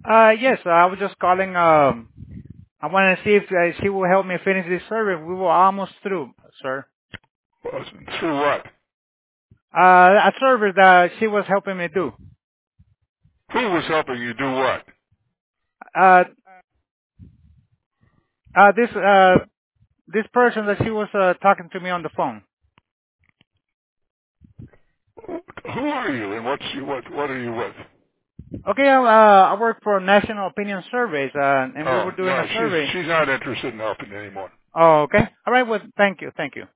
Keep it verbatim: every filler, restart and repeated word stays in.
Uh, yes, I was just calling. Um, I wanted to see if uh, she will help me finish this survey. We were almost through, sir. Well, through what? Uh, a survey that she was helping me do. Who was helping you do what? Uh, uh, this uh, this person that she was uh, talking to me on the phone. Who are you and what's you, what, what are you with? Okay, uh, I work for National Opinion Surveys, uh, and we Oh, were doing a no, she's, survey. she's not interested in helping anymore. Oh, okay. All right. Well, thank you. Thank you.